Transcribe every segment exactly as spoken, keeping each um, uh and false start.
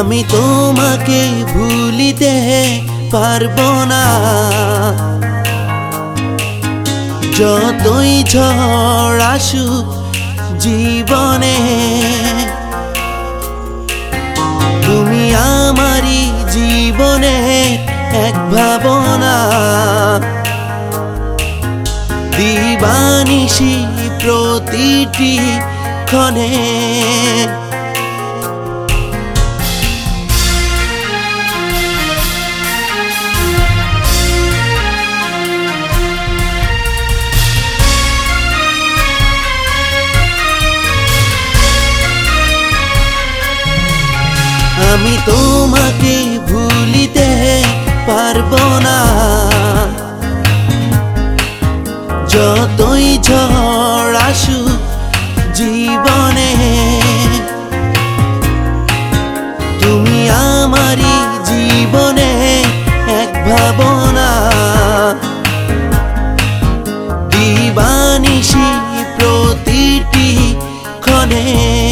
আমি তোমাকে ভুলিতে পারবো না, যতই ঝড় আসুক জীবনে। তুমি আমারই জীবনে এক ভাবনা, দিবানিশি প্রতিটি ক্ষণে। আমি তোমাকে ভুলিতে পারবো না, যতই ঝড় আসুক জীবনে। তুমি আমারই জীবনে এক ভাবনা, দিবানিশি প্রতিটি ক্ষণে।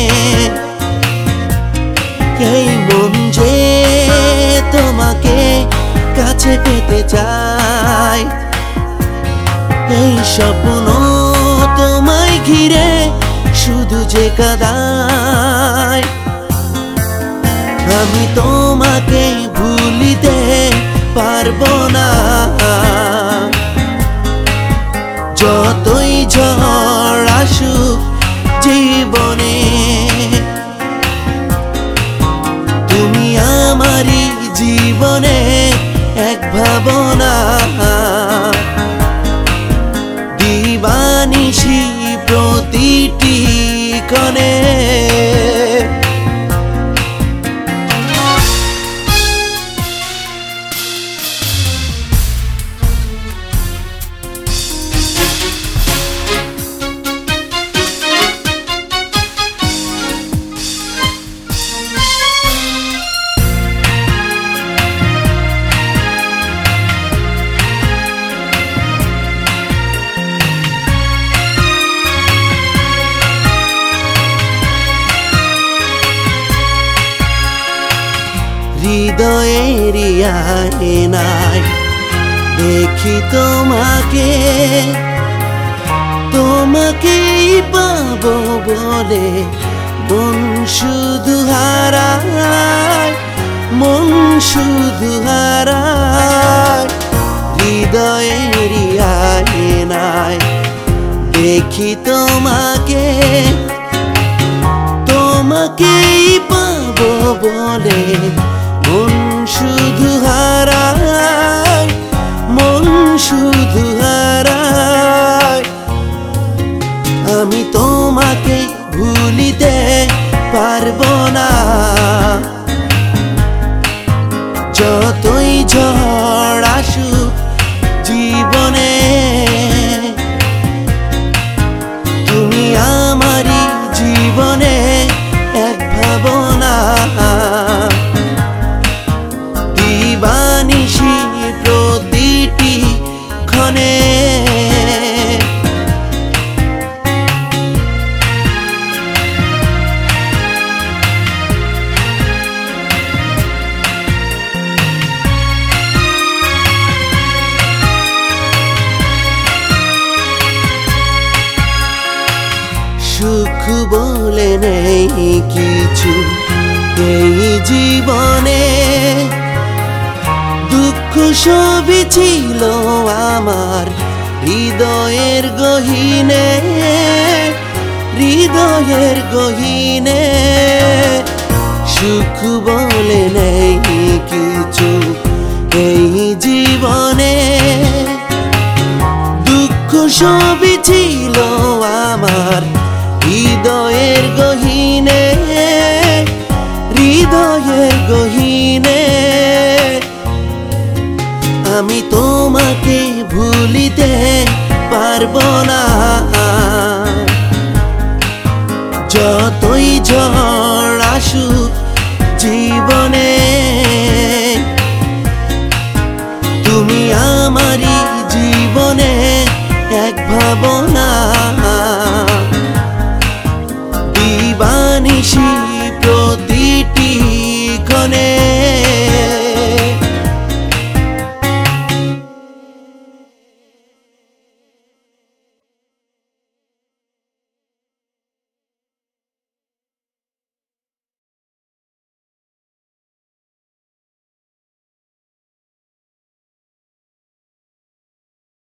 এই মন যে তোমাকে কাছে পেতে চায়, এই স্বপ্ন তোমায় ঘিরে শুধু যে কাঁদায়। আমি তোমাকে ভুলিতে পারবো না, যতই ঝড় আসুক জীবনে। তুমি আমারই জীবনে এক ভাবনা, দিবানিশি প্রতিটি ক্ষণে। হৃদয়ের আয়নায় দেখি তোমাকে, তোমাকেই পাবো বলে মন শুধু হারায়, মন শুধু হারায়। হৃদয়ের আয়নায় দেখি তোমাকে, তোমাকেই পাবো বলে মন শুধু হারায়, মন শুধু হারায়। আমি তোমাকে ভুলিতে পারবো না, যতই ঝড় আসুক জীবনে। তুমি আমারই জীবনে এক ভাবনা, দিবানিশি প্রতিটি ক্ষণে। সুখ বলে নেই কিছু এই জীবনে, দুঃখ সবই ছিল আমার হৃদয়ের গহীনে, হৃদয়ের গহীনে। সুখ বলে নেই কিছু এই জীবনে, দুঃখ সবই ছিল আমার হৃদয়ের গহীনে, হৃদয়ের গহীনে। আমি তোমাকে ভুলিতে পারবো না, যতই ঝড় আসুক জীবনে। তুমি আমারই জীবনে এক ভাবনা,